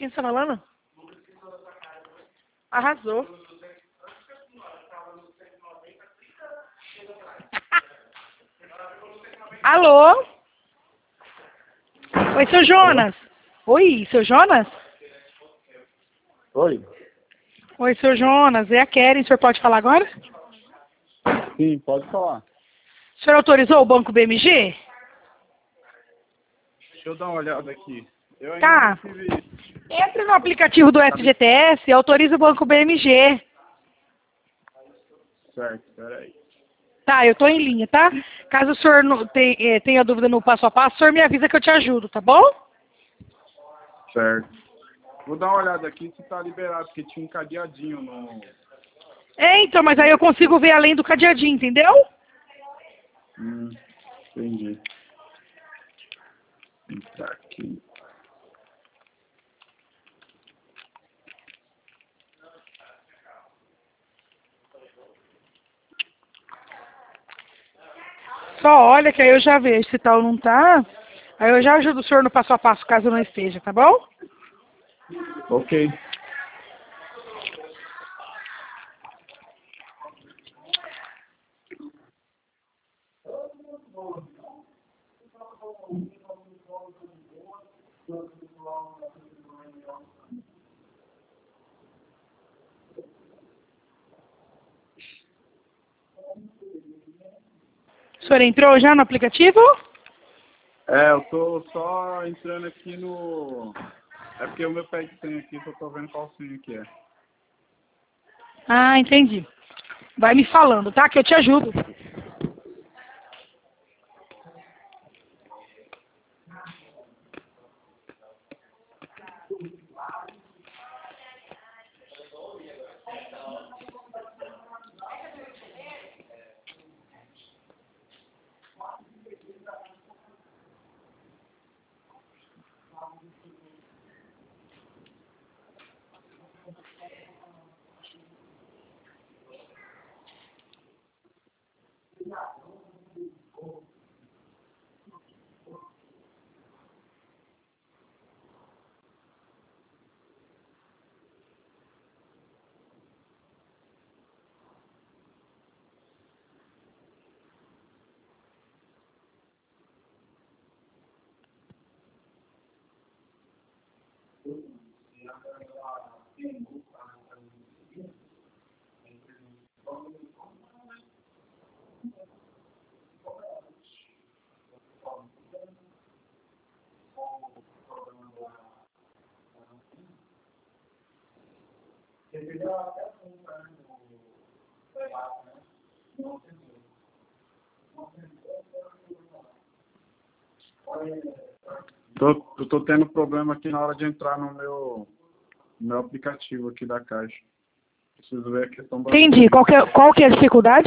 Quem você tá falando? Arrasou. Alô? Oi, seu Alô? Jonas. Oi, seu Jonas? Oi? Oi, seu Jonas. É a Keren. O senhor pode falar agora? Sim, pode falar. O senhor autorizou o Banco BMG? Deixa eu dar uma olhada aqui. Eu ainda não Tá. tive... Entre no aplicativo do FGTS e autorize o Banco BMG. Certo, peraí. Tá, eu tô em linha, tá? Caso o senhor tenha dúvida no passo a passo, o senhor me avisa que eu te ajudo, tá bom? Certo. Vou dar uma olhada aqui se tá liberado, porque tinha um cadeadinho no... Então, mas aí eu consigo ver além do cadeadinho, entendeu? Entendi. Tá aqui. Só olha que aí eu já vejo se tá ou não tá. Aí eu já ajudo o senhor no passo a passo, caso não esteja, tá bom? Ok. O senhor entrou já no aplicativo? Eu tô só entrando aqui no... É porque o meu pé de senha aqui, só tô vendo qual senha que é. Ah, entendi. Vai me falando, tá? Que eu te ajudo. Eu tô tendo problema aqui na hora de entrar no meu aplicativo aqui da Caixa. Preciso ver a questão da Entendi. senha. Qual que é a dificuldade?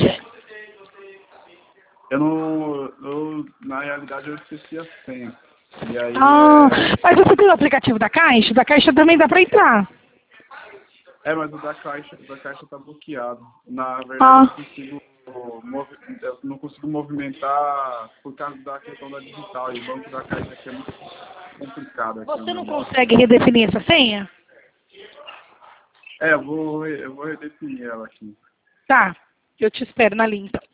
Na realidade, eu esqueci a senha. E aí, Ah, mas você tem o aplicativo da Caixa? Da Caixa também dá pra entrar. mas o da Caixa tá bloqueado. Na verdade, Ah, eu não consigo movimentar por causa da questão da digital. E o banco da Caixa aqui é muito complicado aqui você onde eu não moro. consegue redefinir essa senha? Eu vou redefinir ela aqui. Tá, eu te espero na linha, então.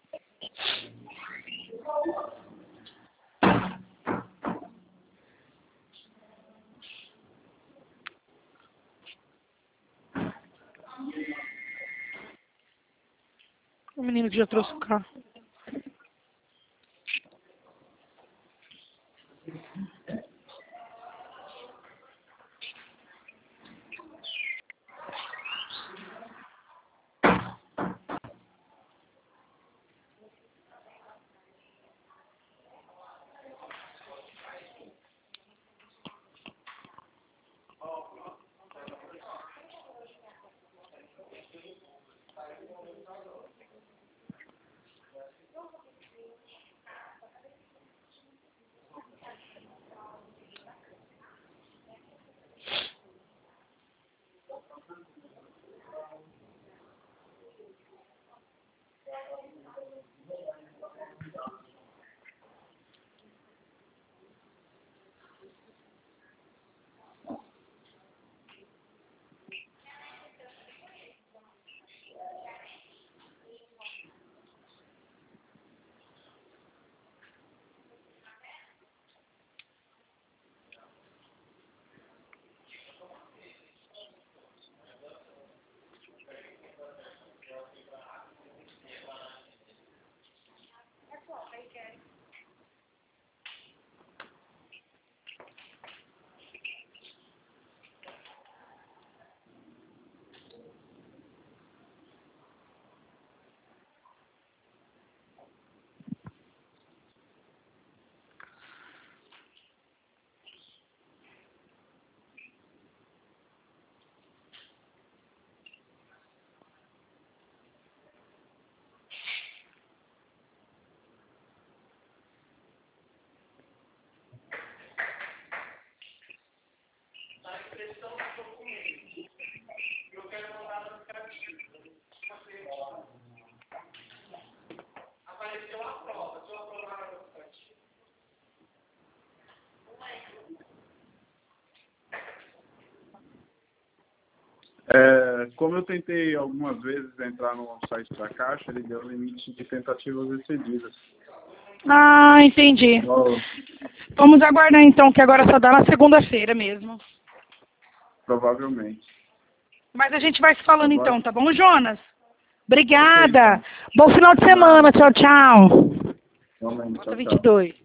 O menino que já trouxe o carro. Como eu tentei algumas vezes entrar no site da Caixa, ele deu limite de tentativas excedidas. Ah, entendi. Oh, Vamos aguardar então, que agora só dá na segunda-feira mesmo. provavelmente. Mas a gente vai se falando Agora, então, tá bom, Jonas? Obrigada. ok, então. Bom final de semana. Tchau, tchau. Realmente, Nota tchau, tchau. 22.